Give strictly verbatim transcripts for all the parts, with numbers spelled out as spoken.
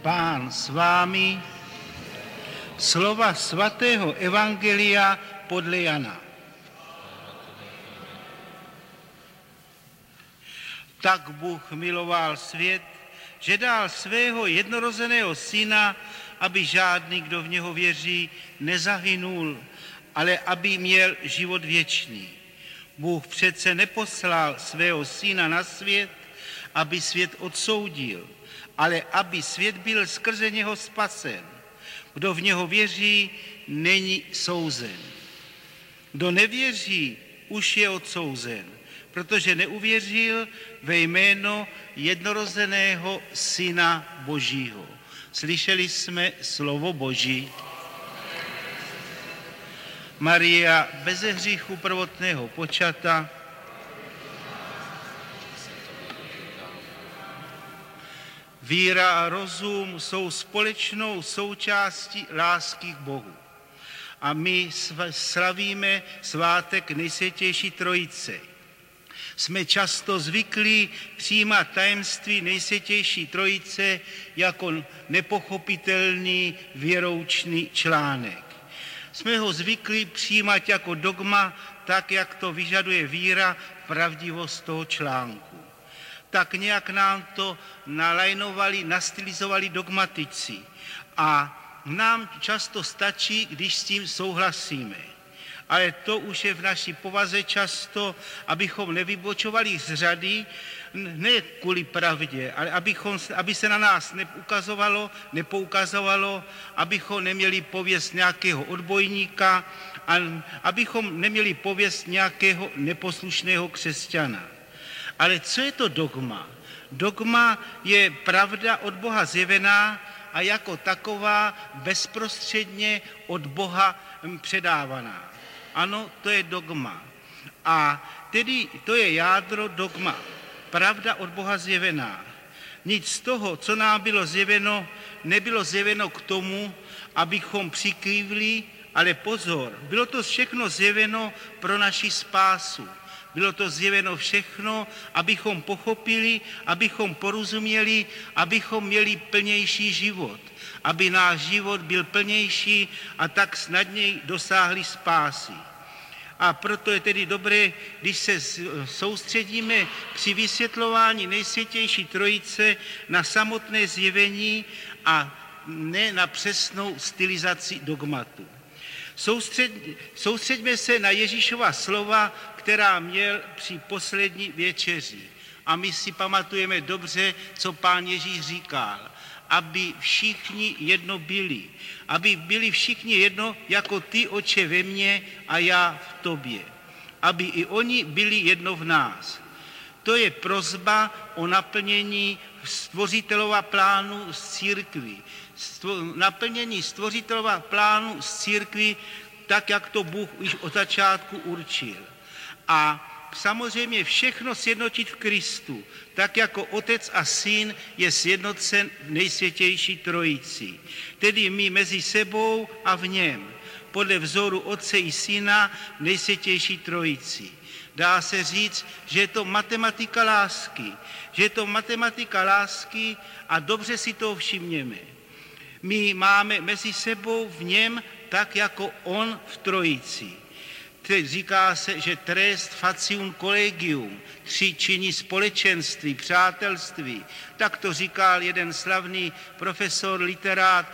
Pán s vámi. Slova svatého evangelia podle Jana. Tak Bůh miloval svět, že dal svého jednorozeného syna, aby žádný, kdo v něho věří, nezahynul, ale aby měl život věčný. Bůh přece neposlal svého syna na svět, aby svět odsoudil, ale aby svět byl skrze něho spasen. Kdo v něho věří, není souzen. Kdo nevěří, už je odsouzen, protože neuvěřil ve jméno jednorozeného Syna Božího. Slyšeli jsme slovo Boží. Maria beze hříchu prvotného počata, víra a rozum jsou společnou součástí lásky k Bohu. A my slavíme svátek Nejsvětější Trojice. Jsme často zvyklí přijímat tajemství Nejsvětější Trojice jako nepochopitelný věroučný článek. Jsme ho zvyklí přijímat jako dogma, tak jak to vyžaduje víra, pravdivost toho článku. Tak nějak nám to nalajnovali, nastylizovali dogmatici. A nám často stačí, když s tím souhlasíme. Ale to už je v naší povaze často, abychom nevybočovali z řady, ne kvůli pravdě, ale abychom, aby se na nás neukazovalo, nepoukazovalo, abychom neměli pověst nějakého odbojníka, a abychom neměli pověst nějakého neposlušného křesťana. Ale co je to dogma? Dogma je pravda od Boha zjevená a jako taková bezprostředně od Boha předávaná. Ano, to je dogma. A tedy to je jádro dogma. Pravda od Boha zjevená. Nic z toho, co nám bylo zjeveno, nebylo zjeveno k tomu, abychom přikývli, ale pozor, bylo to všechno zjeveno pro naši spásu. Bylo to zjeveno všechno, abychom pochopili, abychom porozuměli, abychom měli plnější život. Aby náš život byl plnější a tak snadněji dosáhli spásy. A proto je tedy dobré, když se soustředíme při vysvětlování Nejsvětější Trojice na samotné zjevení a ne na přesnou stylizaci dogmatu. Soustřed, soustřeďme se na Ježíšova slova, která měl při poslední večeři. A my si pamatujeme dobře, co pán Ježíš říkal. Aby všichni jedno byli. Aby byli všichni jedno, jako ty, Otče, ve mně a já v tobě. Aby i oni byli jedno v nás. To je prosba o naplnění stvořitelova plánu z církví. Naplnění stvořitelova plánu z církví, tak, jak to Bůh již od začátku určil. A samozřejmě všechno sjednotit v Kristu, tak jako Otec a Syn je sjednocen v Nejsvětější Trojici. Tedy my mezi sebou a v něm, podle vzoru Otce i Syna v Nejsvětější Trojici. Dá se říct, že je to matematika lásky, že je to matematika lásky a dobře si to všimněme. My máme mezi sebou v něm tak, jako on v Trojici. Teď říká se, že tres facium collegium, tři činí společenství, přátelství. Tak to říkal jeden slavný profesor, literát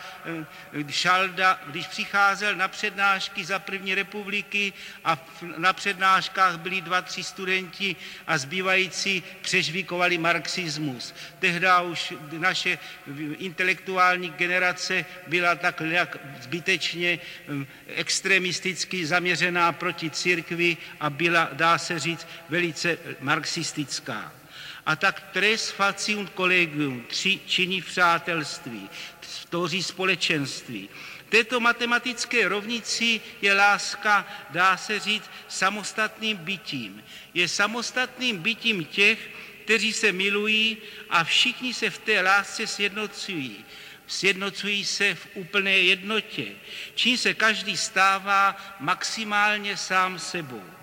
Šalda, když přicházel na přednášky za první republiky a na přednáškách byli dva, tři studenti a zbývající přežvíkovali marxismus. Tehdy už naše intelektuální generace byla tak nějak zbytečně extremisticky zaměřená proti církvi a byla, dá se říct, velice marxistická. A tak tres facium collegium, tři činí přátelství, tvoří společenství. Této matematické rovnici je láska, dá se říct, samostatným bytím. Je samostatným bytím těch, kteří se milují a všichni se v té lásce sjednocují. Sjednocují se v úplné jednotě, čím se každý stává maximálně sám sebou.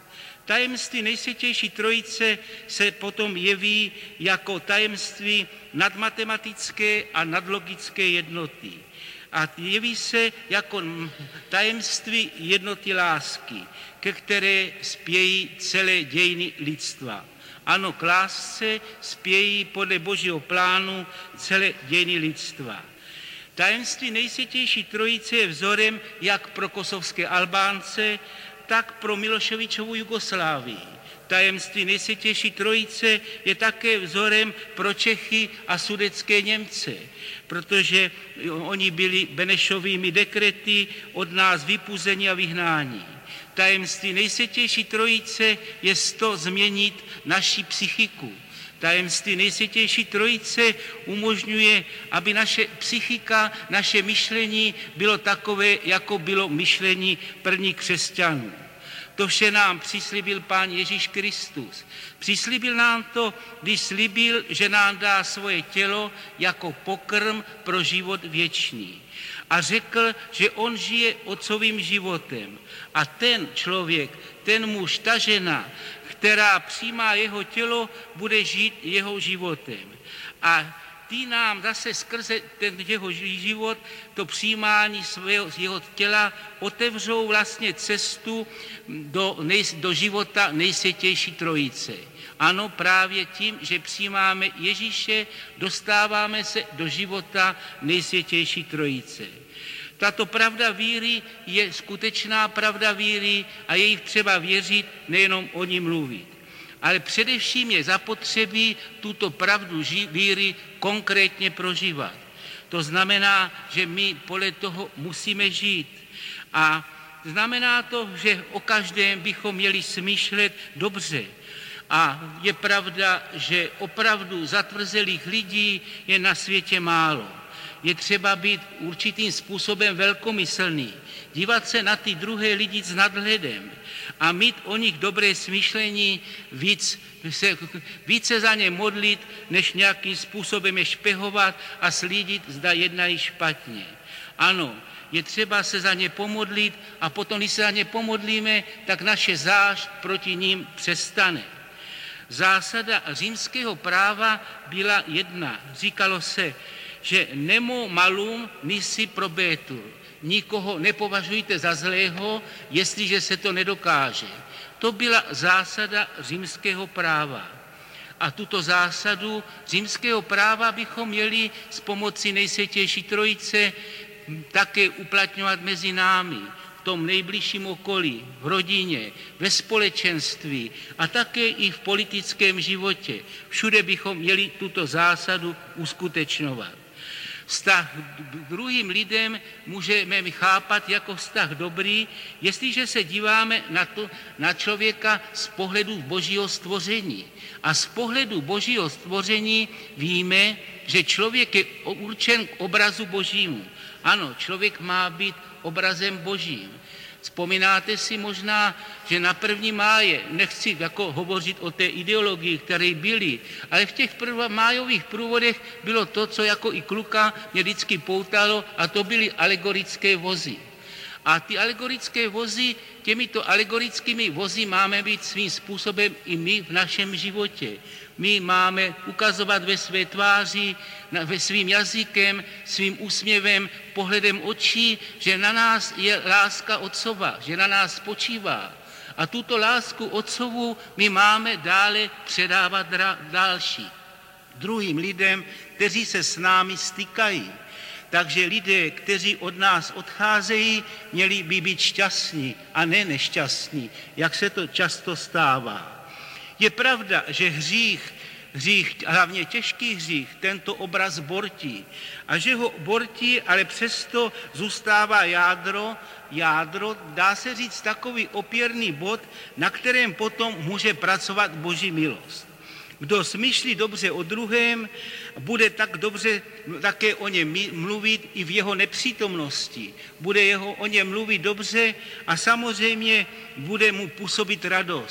Tajemství Nejsvětější Trojice se potom jeví jako tajemství nadmatematické a nadlogické jednoty. A jeví se jako tajemství jednoty lásky, ke které spějí celé dějiny lidstva. Ano, k lásce spějí podle Božího plánu celé dějiny lidstva. Tajemství Nejsvětější Trojice je vzorem jak pro kosovské Albánce, tak pro Miloševičovu Jugoslávii. Tajemství Nejsvětější Trojice je také vzorem pro Čechy a sudetské Němce, protože oni byli Benešovými dekrety od nás vypuzeni a vyhnáni. Tajemství Nejsvětější Trojice je to změnit naši psychiku. Tajemství Nejsvětější Trojice umožňuje, aby naše psychika, naše myšlení bylo takové, jako bylo myšlení prvních křesťanů. To vše nám přislíbil Pán Ježíš Kristus. Přislíbil nám to, když slíbil, že nám dá svoje tělo jako pokrm pro život věčný. A řekl, že on žije otcovým životem. A ten člověk, ten muž, ta žena, která přijímá jeho tělo, bude žít jeho životem. A ty nám zase skrze ten jeho život, to přijímání svého, jeho těla, otevřou vlastně cestu do, nej, do života Nejsvětější Trojice. Ano, právě tím, že přijímáme Ježíše, dostáváme se do života Nejsvětější Trojice. Tato pravda víry je skutečná pravda víry a je jich třeba věřit, nejenom o ní mluvit. Ale především je zapotřebí tuto pravdu víry konkrétně prožívat. To znamená, že my podle toho musíme žít. A znamená to, že o každém bychom měli smýšlet dobře. A je pravda, že opravdu zatvrzelých lidí je na světě málo. Je třeba být určitým způsobem velkomyslný, dívat se na ty druhé lidi s nadhledem a mít o nich dobré smýšlení, víc se, více za ně modlit, než nějakým způsobem je špehovat a slídit, zda jednají špatně. Ano, je třeba se za ně pomodlit a potom, když se za ně pomodlíme, tak naše zášť proti ním přestane. Zásada římského práva byla jedna. Říkalo se, že nemo malum nisi probetur. Nikoho nepovažujte za zlého, jestliže se to nedokáže. To byla zásada římského práva. A tuto zásadu římského práva bychom měli s pomocí Nejsvětější Trojice také uplatňovat mezi námi, v tom nejbližším okolí, v rodině, ve společenství a také i v politickém životě. Všude bychom měli tuto zásadu uskutečňovat. Vztah k druhým lidem můžeme chápat jako vztah dobrý, jestliže se díváme na, to, na člověka z pohledu Božího stvoření. A z pohledu Božího stvoření víme, že člověk je určen k obrazu Božímu. Ano, člověk má být obrazem Božím. Vzpomínáte si možná, že na první máje, nechci jako hovořit o té ideologii, které byly, ale v těch prv, májových průvodech bylo to, co jako i kluka mě vždycky poutalo, a to byly alegorické vozy. A ty alegorické vozy, těmito alegorickými vozy máme být svým způsobem i my v našem životě. My máme ukazovat ve své tváři, ve svým jazykem, svým úsměvem, pohledem očí, že na nás je láska Otcova, že na nás spočívá. A tuto lásku Otcovu my máme dále předávat další, druhým lidem, kteří se s námi stýkají. Takže lidé, kteří od nás odcházejí, měli by být šťastní a ne nešťastní, jak se to často stává. Je pravda, že hřích, hřích, hlavně těžký hřích, tento obraz bortí. A že ho bortí, ale přesto zůstává jádro, jádro, dá se říct takový opěrný bod, na kterém potom může pracovat Boží milost. Kdo smýšlí dobře o druhém, bude tak dobře také o něm mluvit i v jeho nepřítomnosti. Bude jeho, o něm mluvit dobře a samozřejmě bude mu působit radost.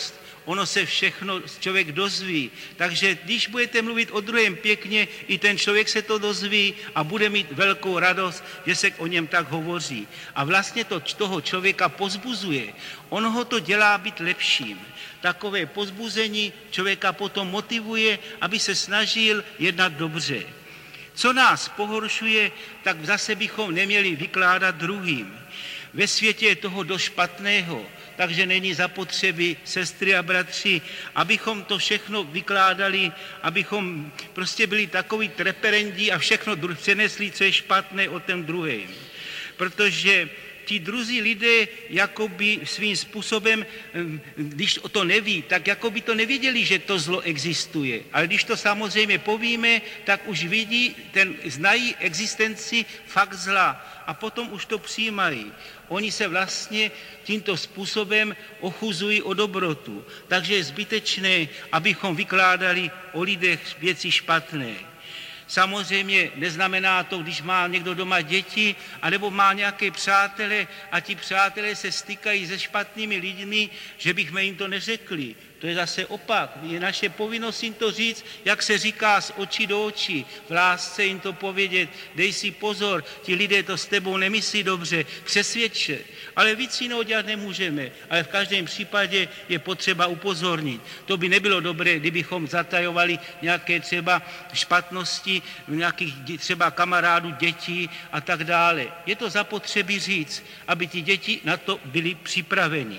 ono se všechno člověk dozví. Takže když budete mluvit o druhém pěkně, i ten člověk se to dozví a bude mít velkou radost, že se o něm tak hovoří. A vlastně to toho člověka pozbuzuje. Ono ho to dělá být lepším. Takové pozbuzení člověka potom motivuje, aby se snažil jednat dobře. Co nás pohoršuje, tak zase bychom neměli vykládat druhým. Ve světě je toho dost špatného, takže není zapotřebí, sestry a bratři, abychom to všechno vykládali, abychom prostě byli takový treperendí a všechno přenesli, co je špatné o tom druhém. Protože ti druzí lidé jakoby svým způsobem, když to neví, tak jakoby to nevěděli, že to zlo existuje. Ale když to samozřejmě povíme, tak už vidí, ten, znají existenci fakt zla a potom už to přijímají. Oni se vlastně tímto způsobem ochuzují o dobrotu. Takže je zbytečné, abychom vykládali o lidech věci špatné. Samozřejmě neznamená to, když má někdo doma děti, anebo má nějaké přátele a ti přátelé se stýkají se špatnými lidmi, že bychom jim to neřekli. To je zase opak. Je naše povinnost jim to říct, jak se říká, z očí do očí. V lásce jim to povědět, dej si pozor, ti lidé to s tebou nemyslí dobře, přesvědče. Ale víc jiného dělat nemůžeme, ale v každém případě je potřeba upozornit. To by nebylo dobré, kdybychom zatajovali nějaké třeba špatnosti, nějakých třeba kamarádů, dětí a tak dále. Je to zapotřebí říct, aby ti děti na to byli připraveni.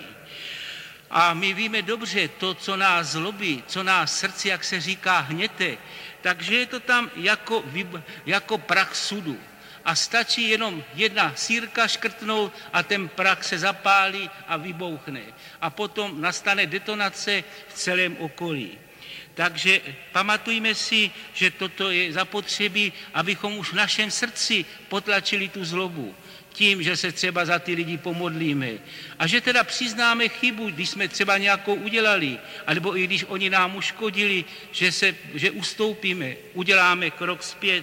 A my víme dobře to, co nás zlobí, co nás srdci, jak se říká, hněte, takže je to tam jako, jako prach sudu. A stačí jenom jedna sýrka škrtnout a ten prach se zapálí a vybouchne. A potom nastane detonace v celém okolí. Takže pamatujme si, že toto je zapotřebí, abychom už v našem srdci potlačili tu zlobu. Tím, že se třeba za ty lidi pomodlíme. A že teda přiznáme chybu, když jsme třeba nějakou udělali, alebo i když oni nám uškodili, že, se, že ustoupíme, uděláme krok zpět.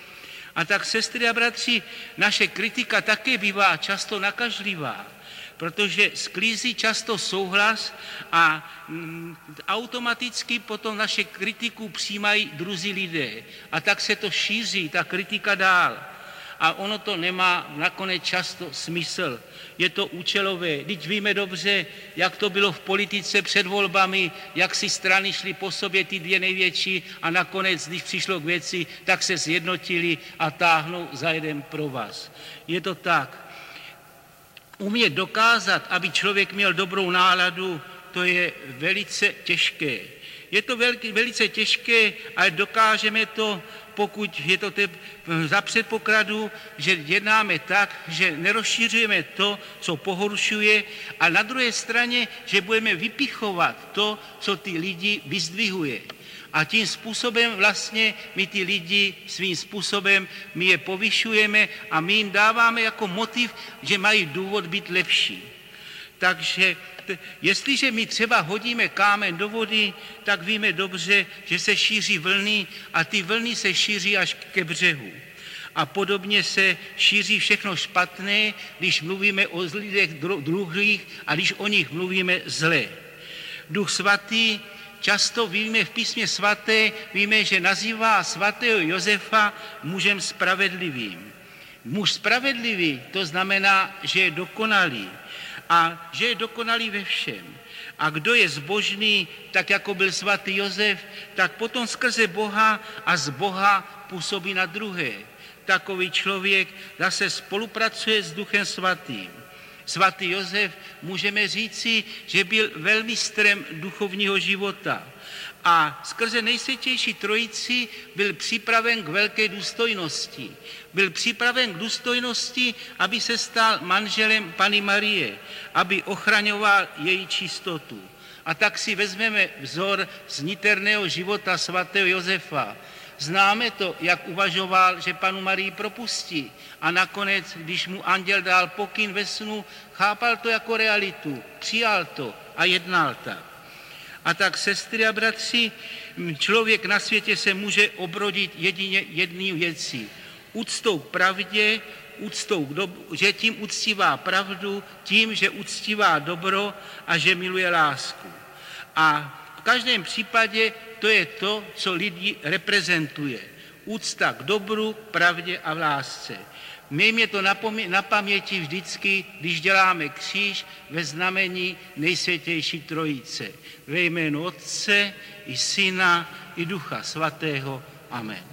A tak, sestry a bratři, naše kritika také bývá často nakažlivá, protože sklízí často souhlas a mm, automaticky potom naše kritiku přijímají druzí lidé. A tak se to šíří, ta kritika dál. A ono to nemá nakonec často smysl. Je to účelové. Vždyť víme dobře, jak to bylo v politice před volbami, jak si strany šly po sobě, ty dvě největší, a nakonec, když přišlo k věci, tak se zjednotili a táhnou za jeden provaz. Je to tak. Umět dokázat, aby člověk měl dobrou náladu, to je velice těžké. Je to velice těžké, ale dokážeme to, pokud je to te, za předpokladu, že jednáme tak, že nerozšiřujeme to, co pohoršuje, a na druhé straně, že budeme vypichovat to, co ty lidi vyzdvihuje. A tím způsobem vlastně my ty lidi svým způsobem my je povyšujeme a my jim dáváme jako motiv, že mají důvod být lepší. Takže jestliže my třeba hodíme kámen do vody, tak víme dobře, že se šíří vlny a ty vlny se šíří až ke břehu. A podobně se šíří všechno špatné, když mluvíme o lidech druhých a když o nich mluvíme zle. Duch svatý, často víme v písmě svaté, víme, že nazývá svatého Josefa mužem spravedlivým. Muž spravedlivý, to znamená, že je dokonalý. A že je dokonalý ve všem. A kdo je zbožný, tak jako byl svatý Josef, tak potom skrze Boha a z Boha působí na druhé. Takový člověk zase spolupracuje s Duchem svatým. Svatý Josef, můžeme říci, že byl velmistrem duchovního života. A skrze Nejsvětější Trojici byl připraven k velké důstojnosti. Byl připraven k důstojnosti, aby se stal manželem Panny Marie, aby ochraňoval její čistotu. A tak si vezmeme vzor z niterného života svatého Josefa. Známe to, jak uvažoval, že Pannu Marii propustí. A nakonec, když mu anděl dal pokyn ve snu, chápal to jako realitu, přijal to a jednal tak. A tak, sestry a bratři, člověk na světě se může obrodit jedině jednou věcí. Úctou k pravdě, úctou k dobru, že tím uctívá pravdu, tím, že uctívá dobro a že miluje lásku. A v každém případě to je to, co lidi reprezentuje. Úcta k dobru, k pravdě a v lásce. Mějme to na paměti vždycky, když děláme kříž ve znamení Nejsvětější Trojice. Ve jménu Otce i Syna i Ducha Svatého. Amen.